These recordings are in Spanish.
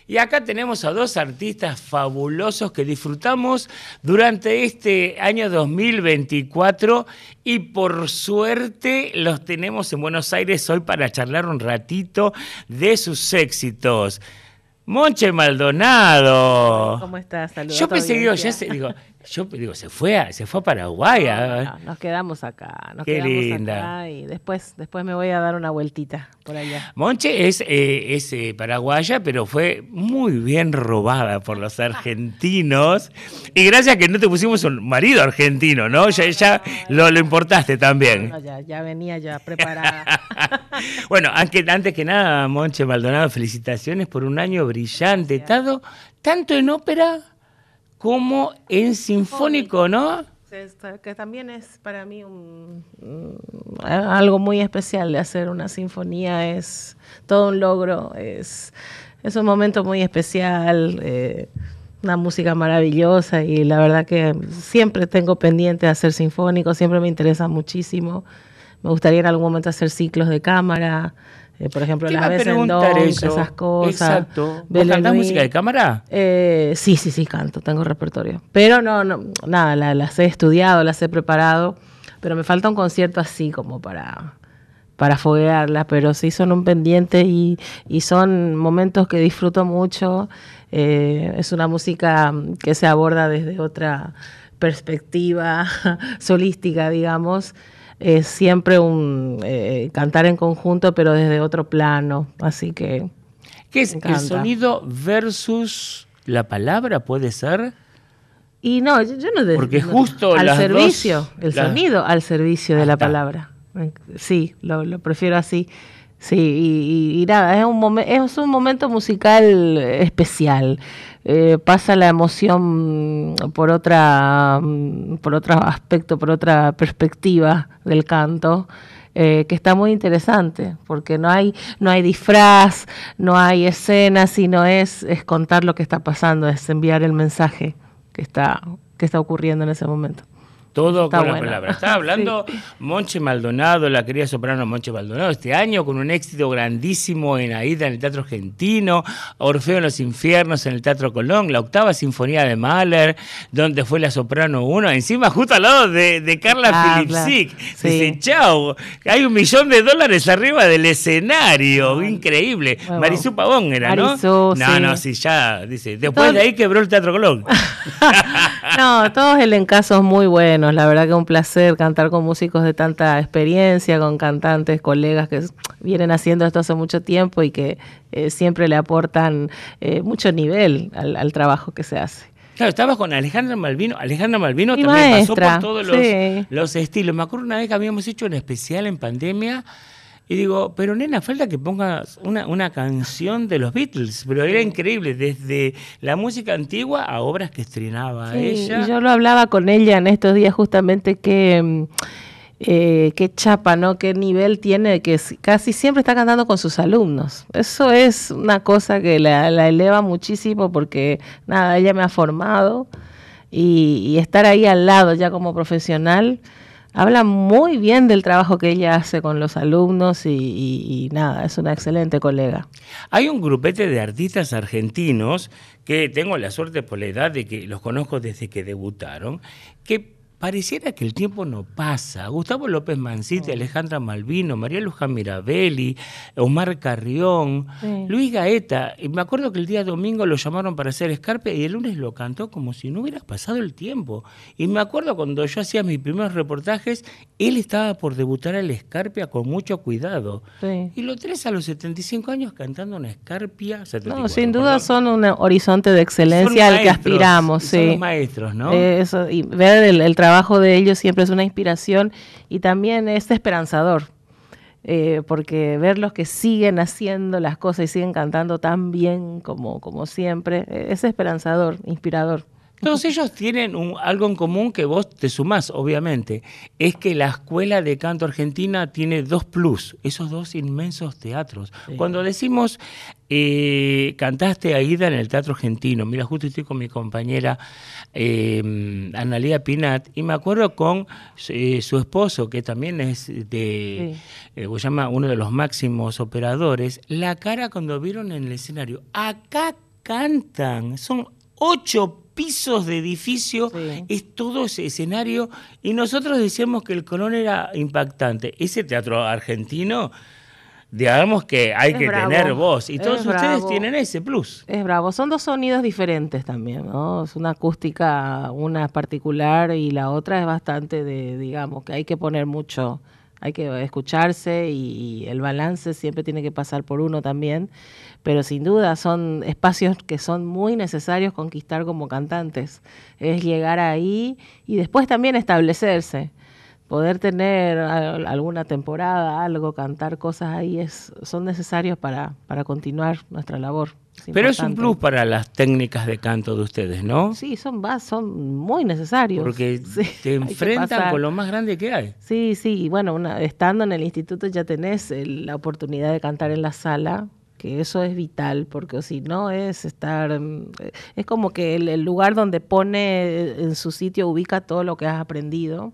Y acá tenemos a dos artistas fabulosos que disfrutamos durante este año 2024 y por suerte los tenemos en Buenos Aires hoy para charlar un ratito de sus éxitos. Monche Maldonado. ¿Cómo estás? Saludos. Yo pensé, se fue a Paraguay. No, nos quedamos acá. Qué linda. Acá y después me voy a dar una vueltita por allá. Monche es paraguaya, pero fue muy bien robada por los argentinos. Y gracias a que no te pusimos un marido argentino, ¿no? Ya lo importaste también. No, ya venía ya preparada. Bueno, antes que nada, Monche Maldonado, felicitaciones por un año brillante. Tanto en ópera como en sinfónico, ¿no? Que también es para mí algo muy especial de hacer una sinfonía, es todo un logro, es un momento muy especial, una música maravillosa y la verdad que siempre tengo pendiente de hacer sinfónico, siempre me interesa muchísimo, me gustaría en algún momento hacer ciclos de cámara. Por ejemplo, las veces en Don, esas cosas. Exacto. ¿Vos cantás música de cámara? Sí, canto, tengo repertorio. Pero nada, las he estudiado, las he preparado, pero me falta un concierto así como para foguearlas, pero sí son un pendiente y son momentos que disfruto mucho. Es una música que se aborda desde otra perspectiva solística, digamos. Es siempre cantar en conjunto, pero desde otro plano, así que... ¿Qué es el sonido versus la palabra, puede ser? Y no, yo no... Porque justo al las servicio, dos, el sonido al servicio de la palabra. Sí, lo prefiero así. Sí, y nada, es un momento musical especial. Pasa la emoción por otro aspecto, por otra perspectiva del canto, que está muy interesante, porque no hay disfraz, no hay escena, sino es contar lo que está pasando, es enviar el mensaje que está ocurriendo en ese momento. Todo con la palabra. Estaba hablando sí. Monche Maldonado, la querida soprano Monche Maldonado, este año con un éxito grandísimo en Aida en el Teatro Argentino, Orfeo en los Infiernos en el Teatro Colón, la octava sinfonía de Mahler, donde fue la soprano 1, encima justo al lado de Carla Filipsic. Sí. Dice, chau, hay $1 millón arriba del escenario, increíble. Bueno, Marisú Pavón era, ¿no? Marisú, no, sí, ya, dice, después de ahí quebró el Teatro Colón. No, todos elencazos muy buenos. La verdad que un placer cantar con músicos de tanta experiencia, con cantantes, colegas que vienen haciendo esto hace mucho tiempo y que siempre le aportan mucho nivel al trabajo que se hace. Claro, estabas con Alejandra Malvino. Alejandra Malvino también maestra, pasó por todos los estilos. Me acuerdo una vez que habíamos hecho un especial en pandemia y digo, pero nena, falta que pongas una canción de los Beatles, pero era increíble, desde la música antigua a obras que estrenaba ella. Y yo lo hablaba con ella en estos días justamente que qué chapa, ¿no? Qué nivel tiene, que casi siempre está cantando con sus alumnos. Eso es una cosa que la eleva muchísimo porque, nada, ella me ha formado y estar ahí al lado ya como profesional habla muy bien del trabajo que ella hace con los alumnos y nada, es una excelente colega. Hay un grupete de artistas argentinos que tengo la suerte por la edad de que los conozco desde que debutaron, que pareciera que el tiempo no pasa. Gustavo López Mancite, Alejandra Malvino, María Luján Mirabelli, Omar Carrión, Luis Gaeta. Y me acuerdo que el día domingo lo llamaron para hacer Escarpia y el lunes lo cantó como si no hubiera pasado el tiempo. Y me acuerdo cuando yo hacía mis primeros reportajes, él estaba por debutar al Escarpia con mucho cuidado. Sí. Y lo tenés a los 75 años cantando una Escarpia. No, sin duda son un horizonte de excelencia al que aspiramos. Son los maestros, ¿no? Eso, y ver el trabajo de ellos siempre es una inspiración y también es esperanzador, porque verlos que siguen haciendo las cosas y siguen cantando tan bien como siempre, es esperanzador, inspirador. Todos ellos tienen algo en común que vos te sumás, obviamente, es que la Escuela de Canto Argentina tiene 2 plus, esos 2 inmensos teatros. Sí. Cuando decimos cantaste Aida en el Teatro Argentino, mira, justo estoy con mi compañera Analía Pinat, y me acuerdo con su esposo, que también es llama uno de los máximos operadores, la cara cuando vieron en el escenario, acá cantan, son 8 pisos de edificio, Sí. es todo ese escenario, y nosotros decíamos que el Colón era impactante. Ese teatro argentino, digamos que hay Es que bravo, tener voz, y todos es ustedes bravo. tienen ese plus. Es bravo, son dos sonidos diferentes también, ¿no? Es una acústica, una particular y la otra es bastante digamos, que hay que poner mucho, hay que escucharse y el balance siempre tiene que pasar por uno también, pero sin duda son espacios que son muy necesarios conquistar como cantantes, es llegar ahí y después también establecerse. Poder tener alguna temporada, algo, cantar cosas ahí son necesarios para continuar nuestra labor. Pero es un importante. plus para las técnicas de canto de ustedes, ¿no? Sí, son muy necesarios. Porque Sí, te hay que enfrentan pasar. con lo más grande que hay. Sí, sí, y bueno, estando en el instituto ya tenés la oportunidad de cantar en la sala, que eso es vital, porque si no es es como que el lugar donde pone en su sitio, ubica todo lo que has aprendido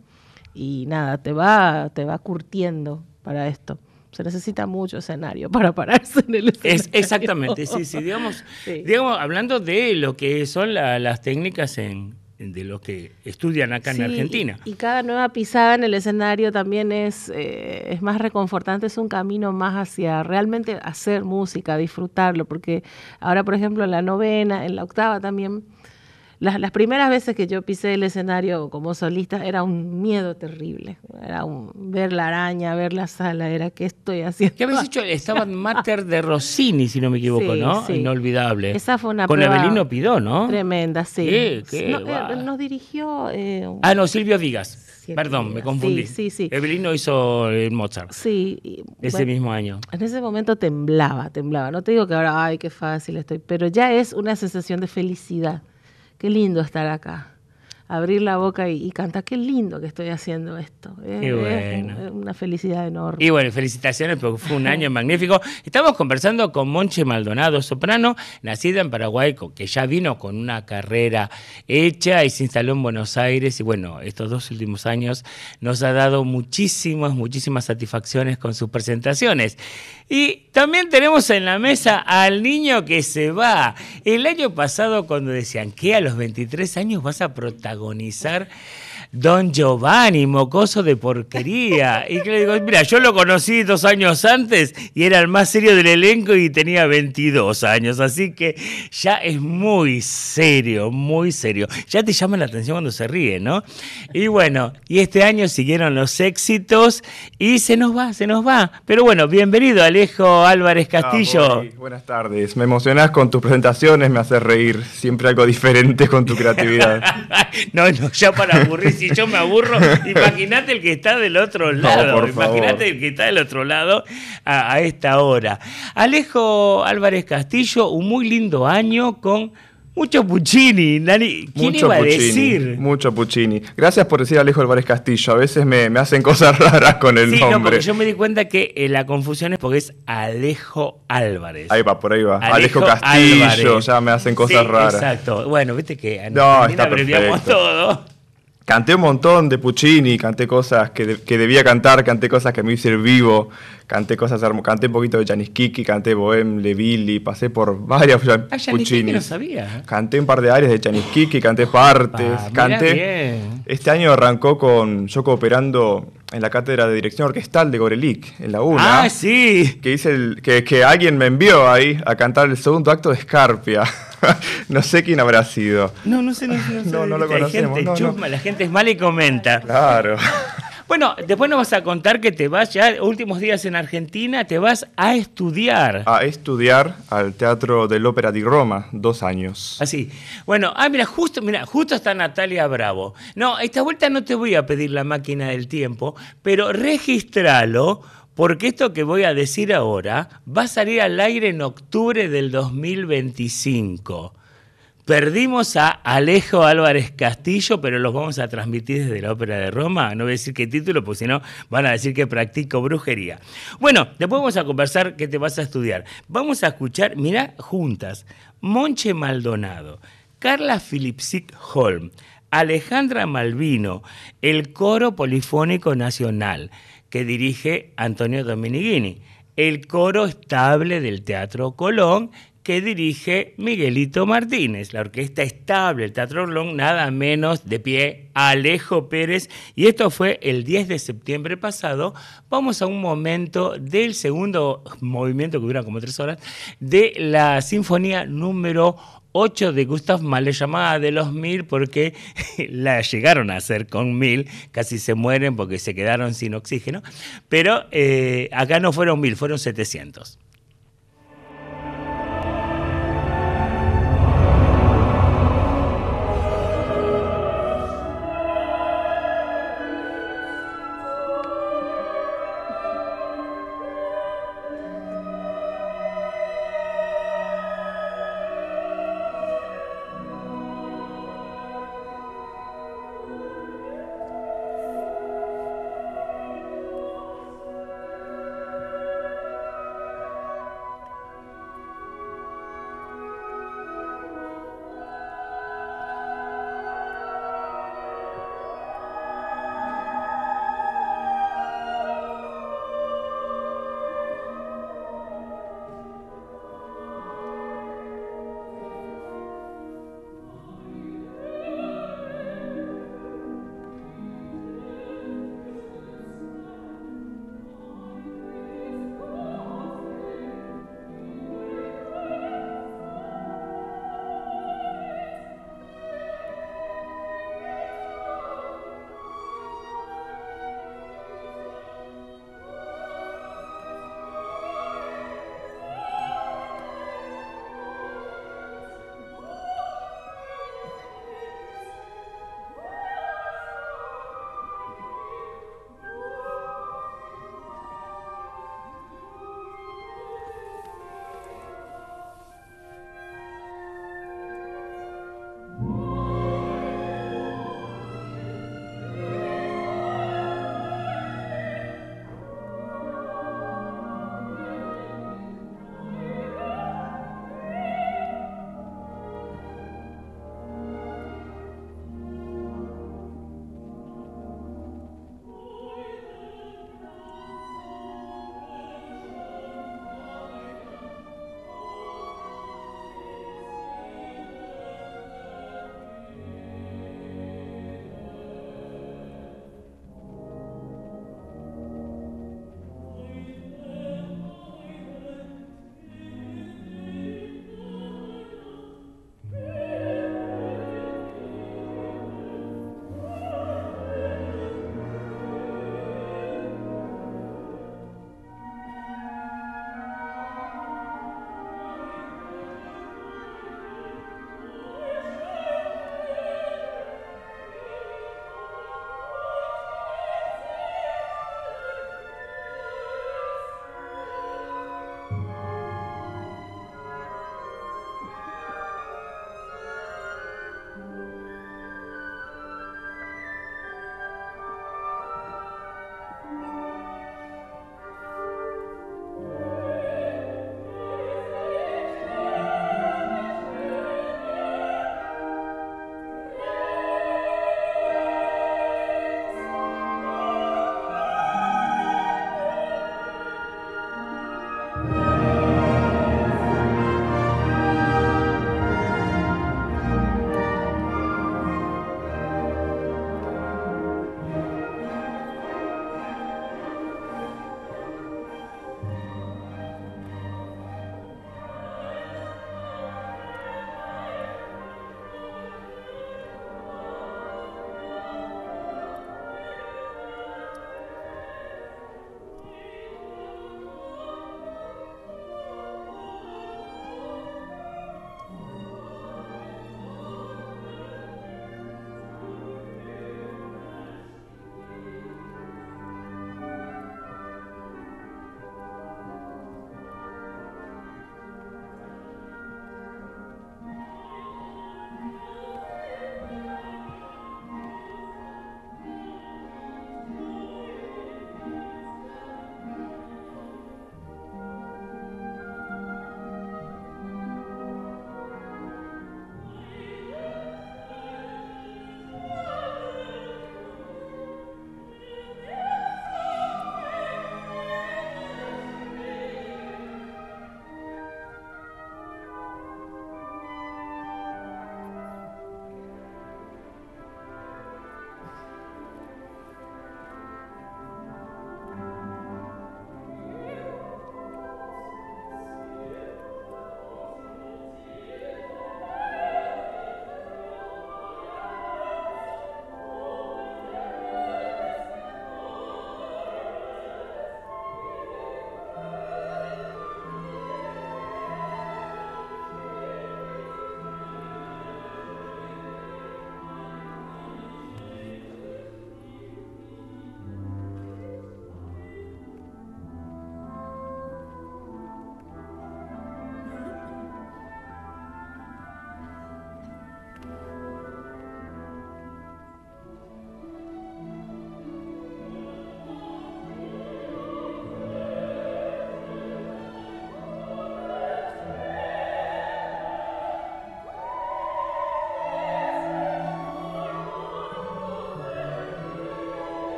y nada, te va curtiendo para esto. Se necesita mucho escenario para pararse en el escenario. Exactamente, sí, digamos, Sí. hablando de lo que son las técnicas de los que estudian acá Sí, en Argentina. Y cada nueva pisada en el escenario también es más reconfortante, es un camino más hacia realmente hacer música, disfrutarlo, porque ahora, por ejemplo, en la novena, en la octava también, las primeras veces que yo pisé el escenario como solista era un miedo terrible, era ver la araña, ver la sala, era ¿qué estoy haciendo? ¿Qué habéis dicho? Estaba Mater de Rossini, si no me equivoco, Sí, ¿no? sí. Inolvidable. Esa fue una Con prueba Evelino Pidó, ¿no? tremenda, sí. ¿Qué? Guau. Nos dirigió... No, Silvio Díaz. Silvio Perdón, me Díaz. confundí. Sí. Evelino hizo Mozart Sí. ese mismo año. En ese momento temblaba. No te digo que ahora, ay, qué fácil estoy, pero ya es una sensación de felicidad. Qué lindo estar acá. Abrir la boca y cantar, qué lindo que estoy haciendo esto. Qué bueno. Es una felicidad enorme. Y bueno, felicitaciones porque fue un año magnífico. Estamos conversando con Monche Maldonado, soprano, nacida en Paraguay, que ya vino con una carrera hecha y se instaló en Buenos Aires. Y bueno, estos 2 últimos años nos ha dado muchísimas satisfacciones con sus presentaciones. Y también tenemos en la mesa al niño que se va. El año pasado cuando decían que a los 23 años vas a protagonizar Don Giovanni, mocoso de porquería. Y que le digo, mira, yo lo conocí 2 años antes y era el más serio del elenco y tenía 22 años. Así que ya es muy serio, muy serio. Ya te llama la atención cuando se ríe, ¿no? Y bueno, y este año siguieron los éxitos y se nos va. Pero bueno, bienvenido Alejo Álvarez Castillo. Bori, buenas tardes. Me emocionás con tus presentaciones, me haces reír. Siempre algo diferente con tu creatividad. No, ya para aburrir. Si yo me aburro, imagínate el que está del otro lado. por favor. Imagínate el que está del otro lado a esta hora. Alejo Álvarez Castillo, un muy lindo año con mucho Puccini. ¿Quién iba a decir? Mucho Puccini. Gracias por decir Alejo Álvarez Castillo. A veces me hacen cosas raras con el Sí, nombre. no, porque yo me di cuenta que la confusión es porque es Alejo Álvarez. Ahí va, por ahí va. Alejo Castillo, Álvarez. ya me hacen cosas Sí, raras. Exacto. Bueno, viste que en No, Argentina está abreviamos perfecto. todo. Canté un montón de Puccini, canté cosas que debía cantar, canté cosas que me hice vivo, canté un poquito de Janis Kiki, canté Bohème, Le Billy, pasé por varias Puccini. No sabía. Canté un par de áreas de Janis Kiki, canté partes, Mira canté. bien. Este año arrancó yo cooperando en la cátedra de dirección orquestal de Gorelick, en la UNA. Ah, sí. Que hice que alguien me envió ahí a cantar el segundo acto de Scarpia. No sé quién habrá sido. No sé. No lo Hay conocemos, gente no. chusma, la gente es mala y comenta. Claro. Bueno, después nos vas a contar que te vas ya, últimos días en Argentina, te vas a estudiar. A estudiar al Teatro del Ópera di Roma, 2 años. Así. Bueno, mira, justo está Natalia Bravo. No, esta vuelta no te voy a pedir la máquina del tiempo, pero registralo, porque esto que voy a decir ahora va a salir al aire en octubre del 2025. Perdimos a Alejo Álvarez Castillo, pero los vamos a transmitir desde la Ópera de Roma. No voy a decir qué título, porque si no van a decir que practico brujería. Bueno, después vamos a conversar qué te vas a estudiar. Vamos a escuchar, mirá, juntas, Monche Maldonado, Carla Philipsik Holm, Alejandra Malvino, el Coro Polifónico Nacional, que dirige Antonio Dominiguini, el Coro Estable del Teatro Colón, que dirige Miguelito Martínez. La orquesta estable, el Teatro Orlón, nada menos de pie, Alejo Pérez. Y esto fue el 10 de septiembre pasado. Vamos a un momento del segundo movimiento, que dura como 3 horas, de la sinfonía número 8 de Gustav Mahler, llamada de los 1000, porque la llegaron a hacer con 1000, casi se mueren porque se quedaron sin oxígeno, pero acá no fueron 1000, fueron 700.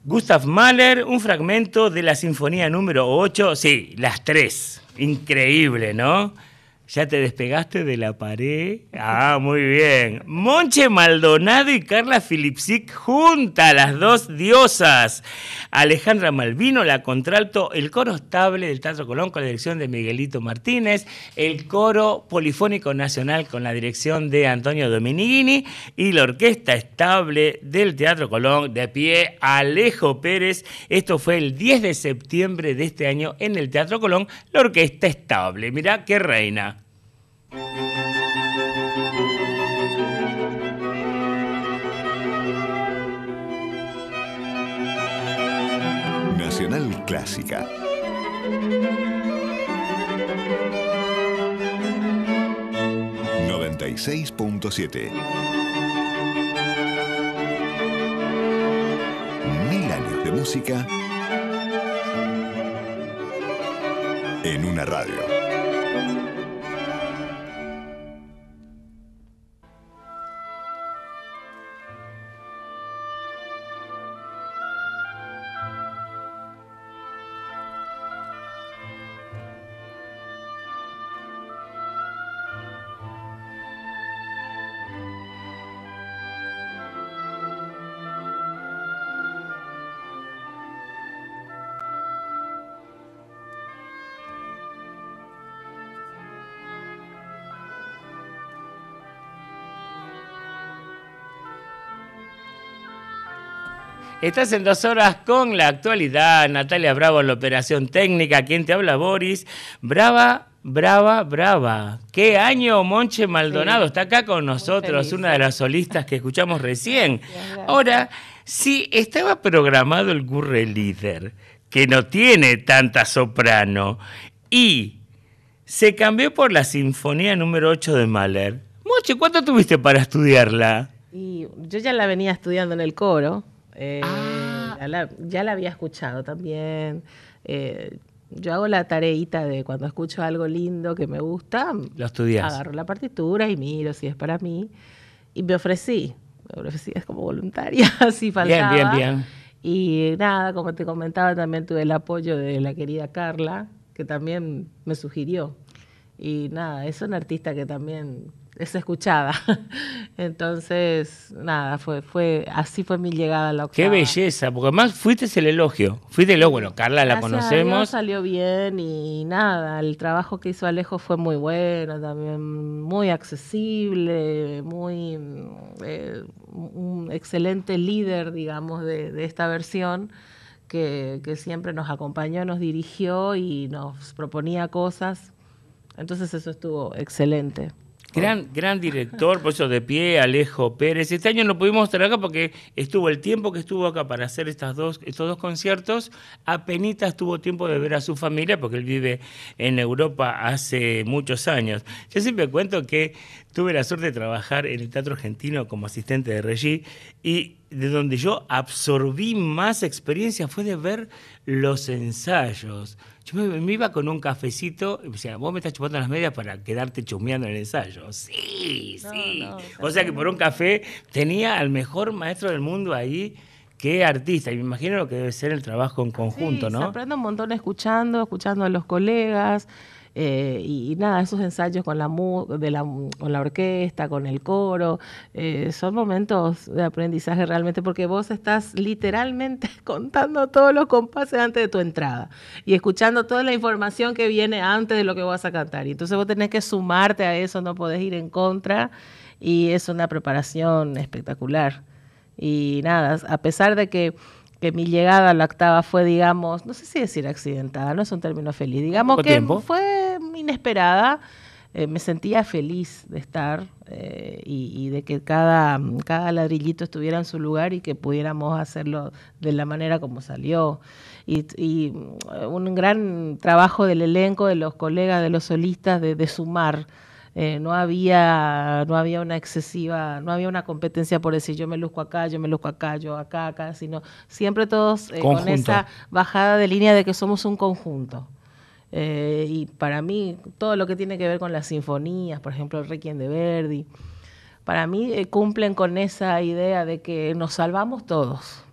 Gustav Mahler, un fragmento de la Sinfonía número 8, sí, las 3. Increíble, ¿no? ¿Ya te despegaste de la pared? Ah, muy bien. Monche Maldonado y Carla Filipsic juntas, las dos diosas. Alejandra Malvino, la contralto, el coro estable del Teatro Colón con la dirección de Miguelito Martínez, el coro polifónico nacional con la dirección de Antonio Dominighini y la orquesta estable del Teatro Colón, de pie, Alejo Pérez. Esto fue el 10 de septiembre de este año en el Teatro Colón, la orquesta estable. Mirá qué reina. Nacional Clásica. ...96.7... 1000 años de música... en una radio. Estás en 2 horas con la actualidad. Natalia Bravo en la operación técnica. ¿Quién te habla? Boris. Brava, brava, brava. ¿Qué año? Monche Maldonado Sí. está acá con nosotros, una de las solistas que escuchamos recién. Gracias. Ahora, si estaba programado el Gurre Líder, que no tiene tanta soprano, y se cambió por la Sinfonía número 8 de Mahler. Monche, ¿cuánto tuviste para estudiarla? Y yo ya la venía estudiando en el coro. Ah. Ya la había escuchado también. Yo hago la tareita de cuando escucho algo lindo que me gusta, Lo estudiás. agarro la partitura y miro si es para mí. Y me ofrecí es como voluntaria, si faltaba. Bien, bien, bien. Y nada, como te comentaba, también tuve el apoyo de la querida Carla, que también me sugirió. Y nada, es una artista que también es escuchada. Entonces, nada, así fue mi llegada a la octava. Qué belleza, porque además fuiste el elogio. Bueno, Carla la Gracias a Dios conocemos. salió bien y nada, el trabajo que hizo Alejo fue muy bueno, también muy accesible, un excelente líder, digamos, de esta versión, que siempre nos acompañó, nos dirigió y nos proponía cosas. Entonces eso estuvo excelente. Gran director, por eso de pie, Alejo Pérez. Este año no pudimos estar acá porque estuvo el tiempo que estuvo acá para hacer estos dos conciertos. Apenitas tuvo tiempo de ver a su familia porque él vive en Europa hace muchos años. Yo siempre cuento que tuve la suerte de trabajar en el Teatro Argentino como asistente de regie y de donde yo absorbí más experiencia fue de ver los ensayos. Yo me iba con un cafecito y me decía, vos me estás chupando las medias para quedarte chusmeando en el ensayo. Sí, sí. No, O sea que por un café tenía al mejor maestro del mundo ahí. Qué artista. Y me imagino lo que debe ser el trabajo en conjunto, Sí, ¿no? se aprende un montón escuchando a los colegas. Y nada, esos ensayos con con la orquesta, con el coro, son momentos de aprendizaje realmente, porque vos estás literalmente contando todos los compases antes de tu entrada y escuchando toda la información que viene antes de lo que vas a cantar. Y entonces vos tenés que sumarte a eso, no podés ir en contra, y es una preparación espectacular. Y nada, a pesar de que mi llegada a la octava fue, digamos, no sé si decir accidentada, no es un término feliz, digamos ¿Poco que tiempo? fue inesperada, me sentía feliz de estar y de que cada ladrillito estuviera en su lugar y que pudiéramos hacerlo de la manera como salió. Y un gran trabajo del elenco, de los colegas, de los solistas, de sumar. No había una competencia por decir yo me luzco acá, yo acá, sino siempre todos con Conjunto. esa bajada de línea de que somos un conjunto. Y para mí, todo lo que tiene que ver con las sinfonías, por ejemplo, el Requiem de Verdi, para mí cumplen con esa idea de que nos salvamos todos.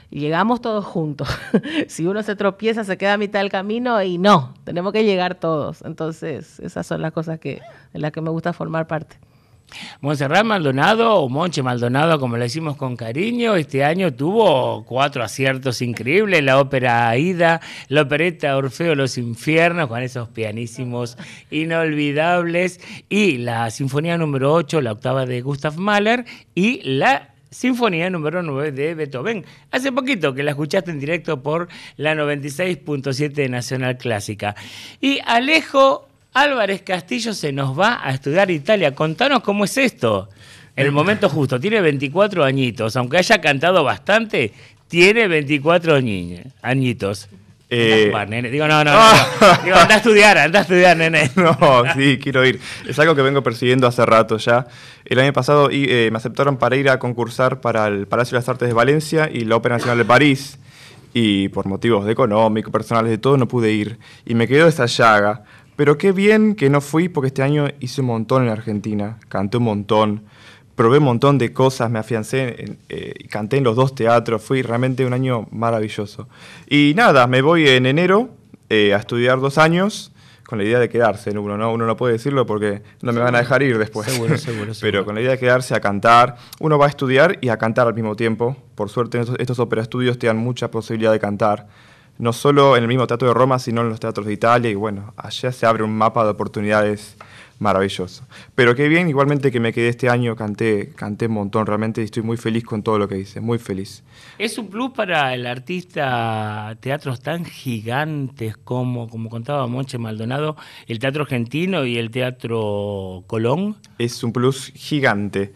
Y llegamos todos juntos. Si uno se tropieza, se queda a mitad del camino y no, tenemos que llegar todos. Entonces, esas son las cosas en las que me gusta formar parte. Montserrat Maldonado, o Monche Maldonado, como le decimos con cariño, este año tuvo 4 aciertos increíbles: la ópera Aida, la opereta Orfeo Los Infiernos, con esos pianísimos inolvidables, y la Sinfonía número 8, la octava de Gustav Mahler, y la Sinfonía número 9 de Beethoven. Hace poquito que la escuchaste en directo por la 96.7 de Nacional Clásica. Y Alejo Álvarez Castillo se nos va a estudiar Italia. Contanos cómo es esto. En el momento justo, tiene 24 añitos. Aunque haya cantado bastante, tiene 24 añitos. Nene. Digo, no. Digo, anda a estudiar, nene. No, sí, quiero ir. Es algo que vengo persiguiendo hace rato ya. El año pasado me aceptaron para ir a concursar para el Palacio de las Artes de Valencia y la Ópera Nacional de París. Y por motivos económicos, personales, de todo, no pude ir. Y me quedó esa llaga. Pero qué bien que no fui, porque este año hice un montón en Argentina. Canté un montón. Probé un montón de cosas, me afiancé, canté en los 2 teatros, fue realmente un año maravilloso. Y nada, me voy en enero a estudiar 2 años, con la idea de quedarse en uno, ¿no? Uno no puede decirlo porque no me van a dejar ir después. Seguro. Pero con la idea de quedarse a cantar, uno va a estudiar y a cantar al mismo tiempo. Por suerte estos ópera estudios te dan mucha posibilidad de cantar. No solo en el mismo teatro de Roma, sino en los teatros de Italia. Y bueno, allá se abre un mapa de oportunidades maravilloso. Pero qué bien, igualmente, que me quedé este año, canté un montón realmente, y estoy muy feliz con todo lo que hice, muy feliz. ¿Es un plus para el artista teatros tan gigantes como contaba Monche Maldonado, el Teatro Argentino y el Teatro Colón? Es un plus gigante.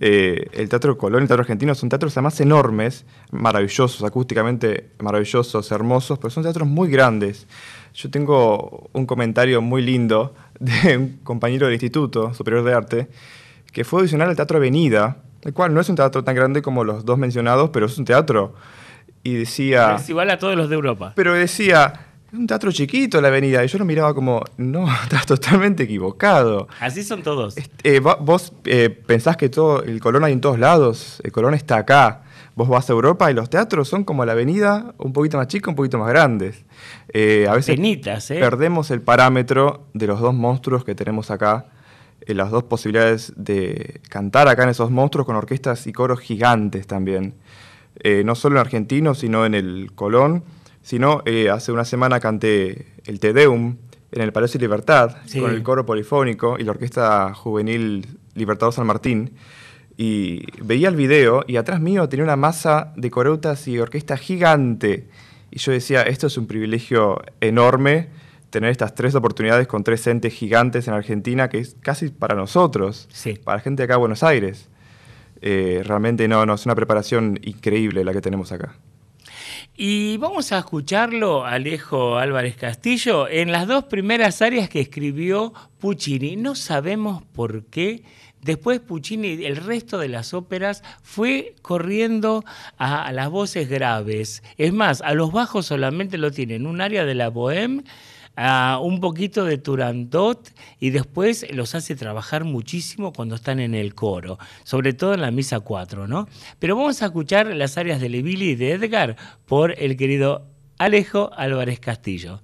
El Teatro Colón y el Teatro Argentino son teatros además enormes, maravillosos, acústicamente maravillosos, hermosos, pero son teatros muy grandes. Yo tengo un comentario muy lindo de un compañero del Instituto Superior de Arte que fue audicionar al Teatro Avenida, el cual no es un teatro tan grande como los 2 mencionados, pero es un teatro. Y decía... Es igual a todos los de Europa. Pero decía... Es un teatro chiquito la Avenida, y yo lo miraba como, no, estás totalmente equivocado. Así son todos. Vos pensás que el Colón hay en todos lados, el Colón está acá. Vos vas a Europa y los teatros son como la Avenida, un poquito más chicos, un poquito más grandes. A veces Penitas, perdemos el parámetro de los 2 monstruos que tenemos acá, las 2 posibilidades de cantar acá en esos monstruos con orquestas y coros gigantes también. No solo en argentino, sino en el Colón. Sino, hace una semana canté el Te Deum en el Palacio de Libertad, sí, con el coro polifónico y la Orquesta Juvenil Libertador San Martín. Y veía el video y atrás mío tenía una masa de coreutas y orquesta gigante. Y yo decía, esto es un privilegio enorme, tener estas 3 oportunidades con 3 entes gigantes en Argentina, que es casi para nosotros, sí, para la gente de acá de Buenos Aires. Realmente no, es una preparación increíble la que tenemos acá. Y vamos a escucharlo, Alejo Álvarez Castillo, en las 2 primeras arias que escribió Puccini. No sabemos por qué. Después Puccini, el resto de las óperas, fue corriendo a las voces graves. Es más, a los bajos solamente lo tienen un área de la Bohème, un poquito de Turandot, y después los hace trabajar muchísimo cuando están en el coro, sobre todo en la Misa 4, ¿no? Pero vamos a escuchar las arias de Le Billy y de Edgar por el querido Alejo Álvarez Castillo.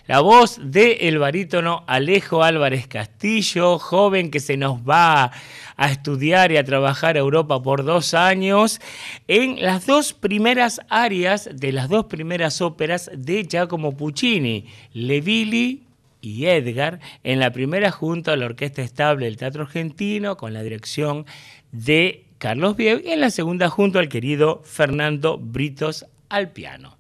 La voz del barítono Alejo Álvarez Castillo, joven que se nos va a estudiar y a trabajar a Europa por 2 años en las 2 primeras arias de las 2 primeras óperas de Giacomo Puccini, Le Villi y Edgar, en la primera junto a la Orquesta Estable del Teatro Argentino con la dirección de Carlos Biev, y en la segunda junto al querido Fernando Britos al piano.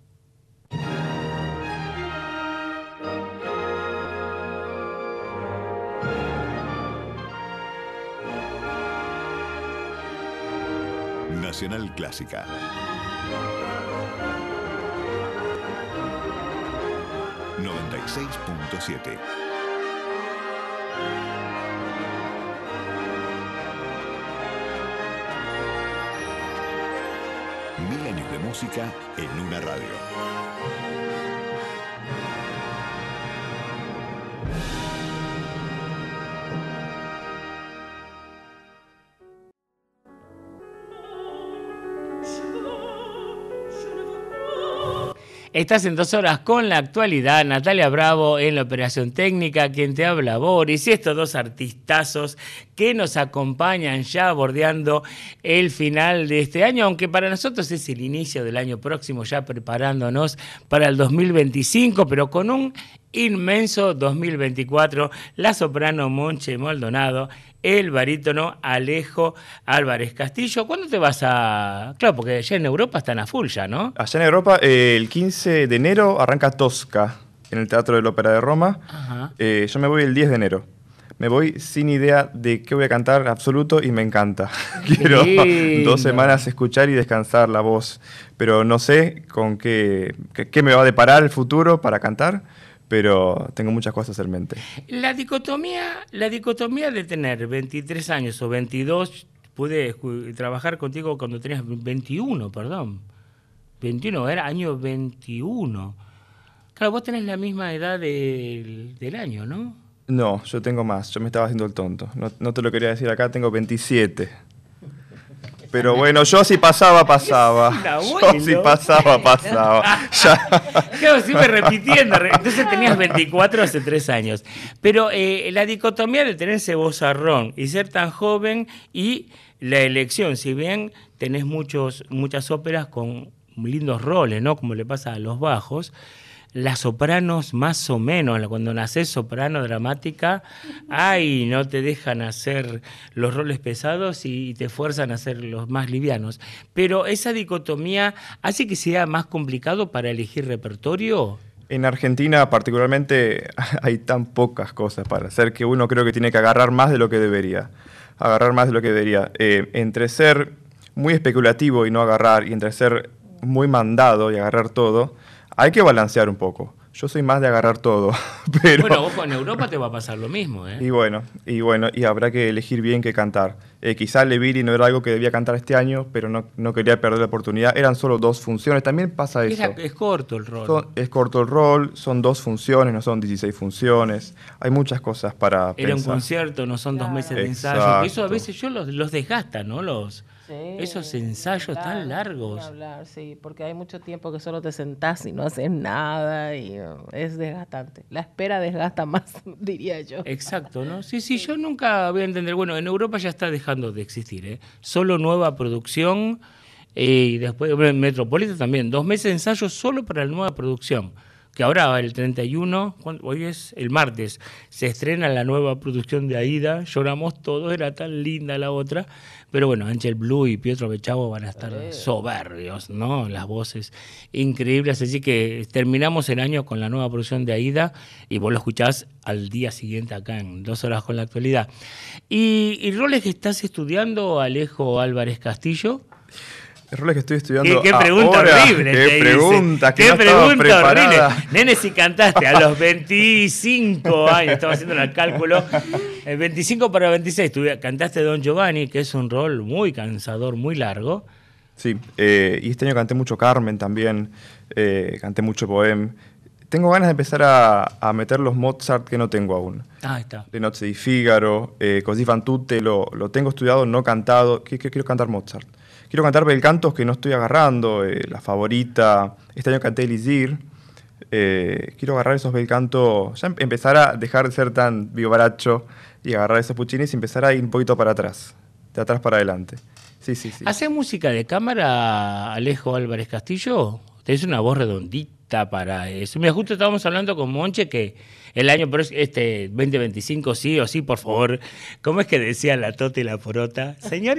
Nacional Clásica. ...96.7. Mil años de música en una radio. Estás en 2 horas con la actualidad. Natalia Bravo en la operación técnica, quien te habla Boris, y estos 2 artistazos que nos acompañan ya bordeando el final de este año, aunque para nosotros es el inicio del año próximo, ya preparándonos para el 2025, pero con un inmenso 2024, la soprano Monche Maldonado, el barítono Alejo Álvarez Castillo. ¿Cuándo te vas a...? Claro, porque allá en Europa están a full ya, ¿no? Allá en Europa, el 15 de enero arranca Tosca, en el Teatro de la Ópera de Roma. Ajá. Yo me voy el 10 de enero. Me voy sin idea de qué voy a cantar absoluto y me encanta. Quiero Lindo. 2 semanas escuchar y descansar la voz, pero no sé con qué me va a deparar el futuro para cantar, pero tengo muchas cosas en mente. La dicotomía de tener 23 años o 22, pude trabajar contigo cuando tenías 21, perdón. 21, era año 21. Claro, vos tenés la misma edad del año, ¿no? No, yo tengo más, yo me estaba haciendo el tonto. No te lo quería decir acá, tengo 27. Pero bueno, yo si pasaba. Yo si pasaba. Ya. Claro, siempre repitiendo. Entonces tenías 24 hace 3 años. Pero la dicotomía de tener ese vozarrón y ser tan joven, y la elección, si bien tenés muchas óperas con lindos roles, ¿no? Como le pasa a los bajos, las sopranos más o menos, cuando nacés soprano dramática, no te dejan hacer los roles pesados y te fuerzan a hacer los más livianos. Pero esa dicotomía hace que sea más complicado para elegir repertorio. En Argentina particularmente hay tan pocas cosas para hacer que uno creo que tiene que agarrar más de lo que debería. Entre ser muy especulativo y no agarrar, y entre ser muy mandado y agarrar todo, hay que balancear un poco. Yo soy más de agarrar todo, pero... Bueno, ojo, en Europa te va a pasar lo mismo, ¿eh? Y habrá que elegir bien qué cantar. Quizá Le Villi no era algo que debía cantar este año, pero no quería perder la oportunidad. Eran solo 2 funciones, también pasa eso. Es corto el rol. Es corto el rol, son 2 funciones, no son 16 funciones. Hay muchas cosas para Era un pensar. concierto, no son 2 meses de ensayo. Exacto. Eso a veces yo los desgasta, ¿no? Sí, Esos ensayos tan largos. Ni hablar, sí, porque hay mucho tiempo que solo te sentás y no haces nada y es desgastante. La espera desgasta más, diría yo. Exacto, ¿no? Sí, yo nunca voy a entender. Bueno, en Europa ya está dejando de existir, ¿eh? Solo nueva producción, y después en Metropolitan también. 2 meses de ensayo solo para la nueva producción. Que ahora el 31, hoy es el martes, se estrena la nueva producción de Aida. Lloramos todos, era tan linda la otra. Pero bueno, Ángel Blue y Pietro Bechavo van a estar soberbios, ¿no? Las voces increíbles. Así que terminamos el año con la nueva producción de Aida y vos lo escuchás al día siguiente acá en 2 horas con la actualidad. ¿Y roles que estás estudiando, Alejo Álvarez Castillo? El rol que estoy estudiando Qué pregunta ahora, horrible. Qué pregunta, que qué no estaba preparada. horrible. Nene, si cantaste a los 25 años, estaba haciendo el cálculo, 25 para 26, cantaste Don Giovanni, que es un rol muy cansador, muy largo. Sí, y este año canté mucho Carmen también, canté mucho Bohème. Tengo ganas de empezar a meter los Mozart que no tengo aún. Está. Le Nozze di Figaro, Così fan tutte, lo tengo estudiado, no cantado. Quiero cantar Mozart. Quiero cantar bel cantos que no estoy agarrando, La Favorita. Este año canté Elisir, Quiero agarrar esos bel canto, ya empezar a dejar de ser tan vivaracho y agarrar esos puccinis y empezar a ir un poquito para atrás, de atrás para adelante. Sí, sí, sí. ¿Haces música de cámara, Alejo Álvarez Castillo? Tenés una voz redondita para eso. Mira, justo estábamos hablando con Monche que el año 2025 sí o sí, por favor. ¿Cómo es que decía la tota y la porota?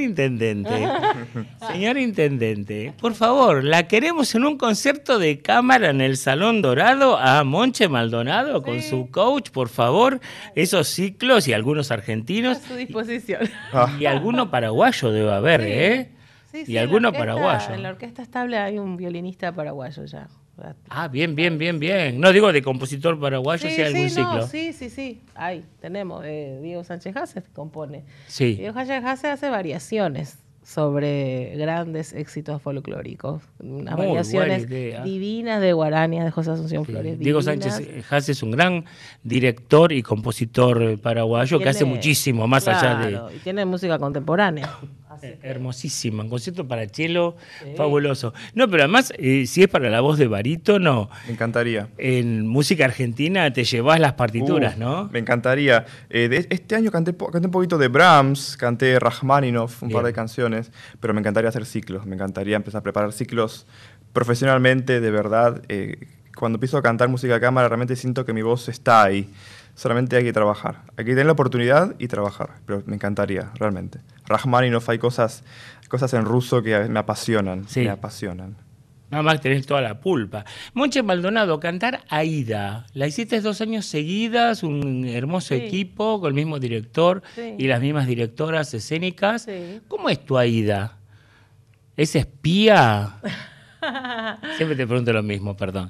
Señor intendente, por favor, la queremos en un concierto de cámara en el Salón Dorado a Monche Maldonado con su coach, por favor. Esos ciclos y algunos argentinos. A su disposición. Y alguno paraguayo debe haber, Sí. ¿eh? Sí, Y alguno en paraguayo. la orquesta estable hay un violinista paraguayo ya. Ah, bien, bien, bien, bien. No digo de compositor paraguayo, si hay algún ciclo. Sí. Ahí tenemos. Diego Sánchez Haces compone. Sí. Diego Sánchez Haces hace variaciones sobre grandes éxitos folclóricos. Unas Muy variaciones buena idea. divinas de Guarania de José Asunción Sí. Flores. Diego divinas. Sánchez Hace es un gran director y compositor paraguayo que hace muchísimo más allá de... Y tiene música contemporánea. Hermosísima, un concierto para cello fabuloso. No, pero además, si es para la voz de barítono, Me encantaría. en música argentina te llevas las partituras, ¿no? Me encantaría. Este año canté un poquito de Brahms, canté Rachmaninoff, un par de Bien. canciones, pero me encantaría hacer ciclos, me encantaría empezar a preparar ciclos profesionalmente, de verdad. Cuando empiezo a cantar música de cámara, realmente siento que mi voz está ahí. Solamente hay que trabajar. Hay que tener la oportunidad y trabajar, pero me encantaría, realmente. Rachmaninoff, hay cosas en ruso que me apasionan, Sí. me apasionan. Nada más tenés toda la pulpa. Monche Maldonado, cantar Aída. La hiciste 2 años seguidas, un hermoso Sí. equipo con el mismo director Sí. y las mismas directoras escénicas. Sí. ¿Cómo es tu Aída? ¿Es espía? Siempre te pregunto lo mismo, perdón.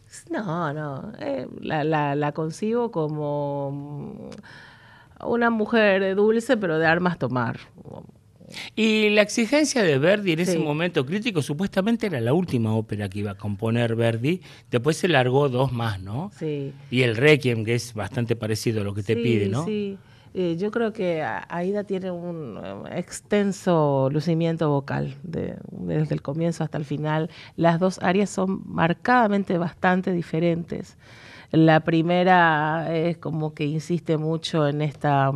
No. La concibo como una mujer dulce, pero de armas tomar. Y la exigencia de Verdi en ese Sí. momento crítico supuestamente era la última ópera que iba a componer Verdi. Después se largó 2 más, ¿no? Sí. Y el Requiem, que es bastante parecido a lo que te pide, ¿no? Sí. Yo creo que Aida tiene un extenso lucimiento vocal desde el comienzo hasta el final. Las dos áreas son marcadamente bastante diferentes. La primera es como que insiste mucho en esta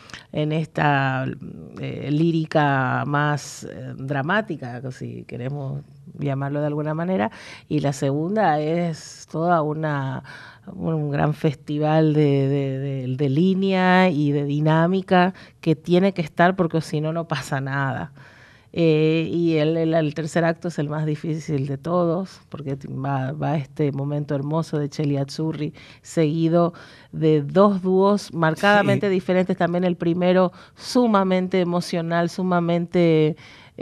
lírica más dramática, si queremos llamarlo de alguna manera, y la segunda es toda un gran festival de línea y de dinámica que tiene que estar porque si no, no pasa nada. Y el tercer acto es el más difícil de todos, porque va este momento hermoso de Celi Azzurri, seguido de 2 dúos marcadamente diferentes. También el primero sumamente emocional, sumamente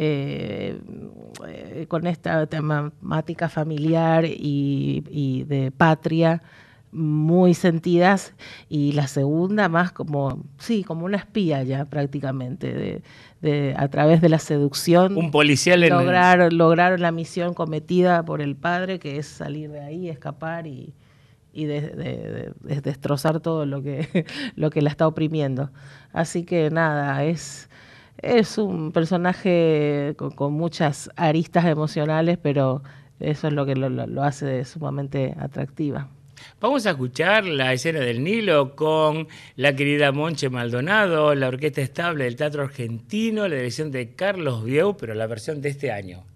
con esta temática familiar y de patria muy sentidas, y la segunda más como una espía ya prácticamente, a través de la seducción Un policial lograron la misión cometida por el padre, que es salir de ahí, escapar y destrozar todo lo que la está oprimiendo. Así que nada, es un personaje con muchas aristas emocionales, pero eso es lo que lo hace sumamente atractiva. Vamos a escuchar la escena del Nilo con la querida Monche Maldonado, la orquesta estable del Teatro Argentino, la dirección de Carlos Vieu, pero la versión de este año.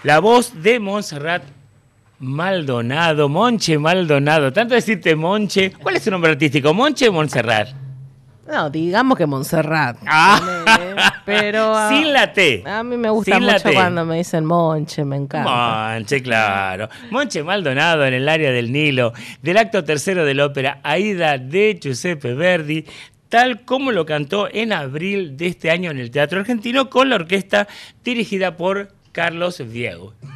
La voz de Montserrat Maldonado, Monche Maldonado. Tanto decirte Monche. ¿Cuál es su nombre artístico? ¿Monche o Montserrat? No, digamos que Montserrat. Pero sin la T. A mí me gusta mucho cuando me dicen Monche, me encanta. Monche, claro. Monche Maldonado en el área del Nilo, del acto tercero de la ópera Aida de Giuseppe Verdi, tal como lo cantó en abril de este año en el Teatro Argentino con la orquesta dirigida por Carlos Diego.